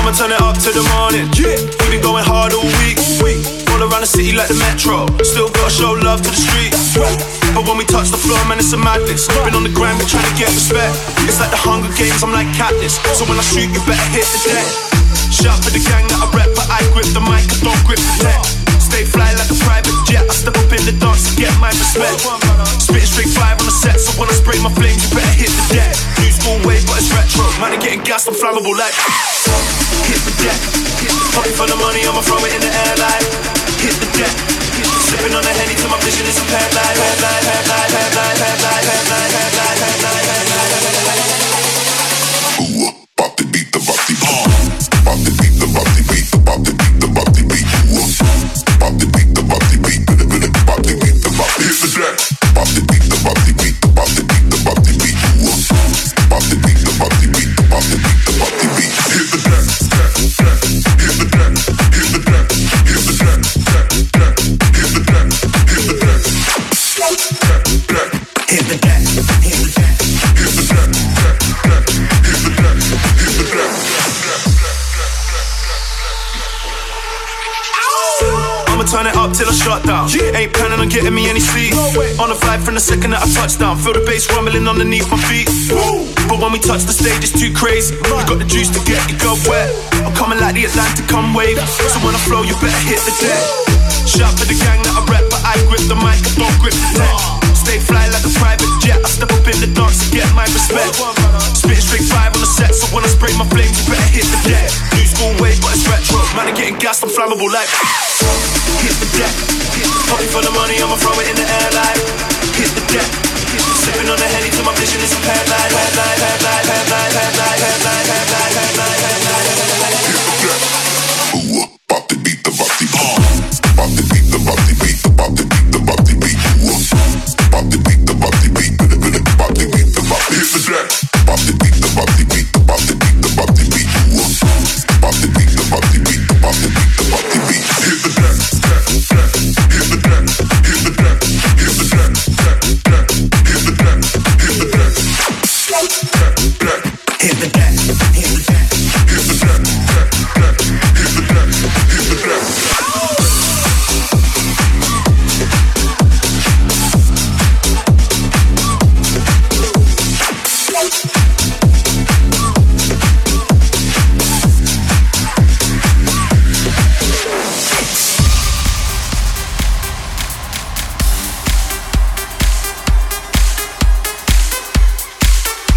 I'ma turn it up to the morning. We've been going hard all week. All around the city like the metro. Still gotta show love to the streets. But when we touch the floor, man, it's a madness. Been on the grind, we're trying to get respect. It's like the Hunger Games, I'm like Katniss. So when I shoot, you better hit the deck. Shout for the gang that I rep, but I grip the mic, I don't grip the tech. Stay fly like a private jet. I step up in the dance to get my respect. Spitting straight fire on the set, so when I spray my flames, you better hit the deck. New school wave, but it's retro. Man, I'm getting gassed, I'm flammable like. Hit the deck. Pocket full of money, I'ma throw it in the air like. Hit the deck. Sipping on the Henny till my vision is impaired like. About to beat the body beat. About to beat the body beat. About to beat the body beat. About to beat the body beat. About to beat the body. Hit the deck. About to beat the body beat. About to beat the body beat. About to beat the body beat. About to beat the body beat. Hit the deck. Hit the deck. Hit the deck. Hit the deck. Hit the deck. Hit the deck. Hit the deck. Hit the deck. Hit the deck. Hit the deck. Hit the deck. Hit the deck. I'ma turn it up till I shut down. Ain't planning on getting me any sleep. On the vibe from the second that I touch down. Feel the bass rumbling underneath my feet. But when we touch the stage, it's too crazy. We got the juice to get it go wet. I'm coming like the Atlantic come wave. So when I flow, you better hit the deck. Shout for the gang that I rep, but I grip the mic, I don't grip the tech. Stay fly like a private jet. I step up in the dance to get my respect. Spitting straight fire on the set, so when I spray my flames, you better hit the deck. New school wave, but it's retro. Man, I'm getting gassed, I'm flammable like. Hit the deck. Pocket full of money, I'ma throw it in the air like. Hit the deck. Sipping on the Henny till my vision is impaired like. About to beat the body beat. About to beat the body beat. About to beat the body beat. About to beat the body beat. About to beat the body. Hit the deck. About to beat the body beat. About to beat the body beat. About to beat the body beat. About to beat the body beat. Hit the deck. Hit the deck. Hit the deck. Hit the deck. Hit the deck. Hit the deck. Hit the deck. Hit the deck.